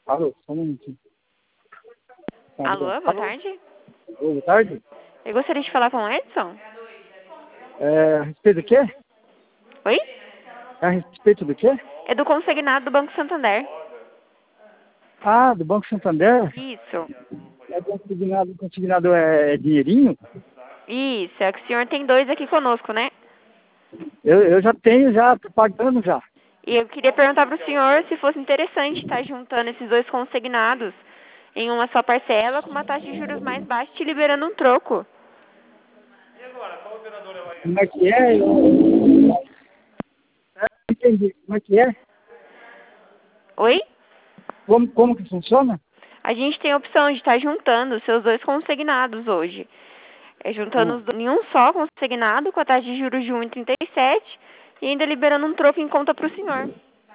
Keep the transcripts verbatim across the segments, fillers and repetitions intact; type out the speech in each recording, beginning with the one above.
Alô, só um minutinho. Tá, Alô, obrigado. boa Alô? tarde. Boa tarde. Eu gostaria de falar com o Edson. É, a respeito do quê? Oi? É a respeito do quê? É do consignado do Banco Santander. Ah, do Banco Santander? Isso. É consignado, consignado é, é dinheirinho? Isso, é que o senhor tem dois aqui conosco, né? Eu, eu já tenho, já, tô pagando já. E eu queria perguntar para o senhor se fosse interessante estar juntando esses dois consignados em uma só parcela com uma taxa de juros mais baixa e te liberando um troco. Como é que é? Eu não entendi. Como é que é? Oi? Como, como que funciona? A gente tem a opção de estar juntando os seus dois consignados hoje. É juntando Ah, os dois em um só consignado com a taxa de juros de um vírgula trinta e sete e ainda liberando um troco em conta para o senhor.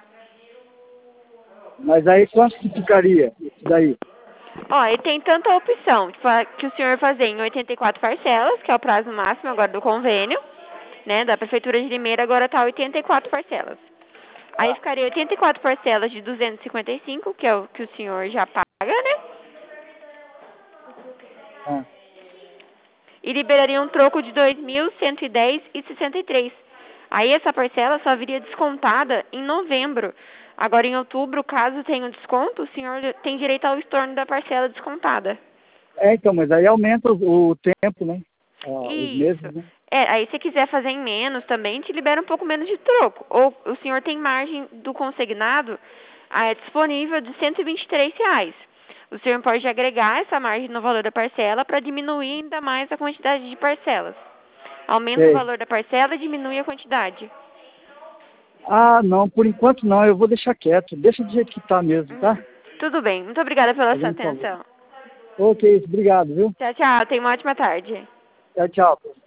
mas aí quanto que ficaria isso daí? Ó, e tem tanta opção de fa- que o senhor fazer em oitenta e quatro parcelas, que é o prazo máximo agora do convênio, né, da Prefeitura de Limeira, agora tá oitenta e quatro parcelas. Aí ficaria oitenta e quatro parcelas de duzentos e cinquenta e cinco, que é o que o senhor já paga, né? Ah, E liberaria um troco de dois mil cento e dez reais e sessenta e três centavos. Aí essa parcela só viria descontada em novembro. Agora em outubro, caso tenha um desconto, o senhor tem direito ao estorno da parcela descontada. é, então, mas aí aumenta o, o tempo, né? Ah, os Isso. meses, né? É, aí se quiser fazer em menos também, te libera um pouco menos de troco. Ou o senhor tem margem do consignado ah, é disponível de cento e vinte e três reais. O senhor pode agregar essa margem no valor da parcela para diminuir ainda mais a quantidade de parcelas. Aumenta o Sei. valor da parcela e diminui a quantidade. Ah, não, por enquanto não, eu vou deixar quieto. Deixa do jeito que tá mesmo, tá? Uhum. Tudo bem. Muito obrigada pela sua Fazendo favor. atenção. Ok, obrigado, viu? Tchau, tchau. Tenha uma ótima tarde. Tchau, tchau.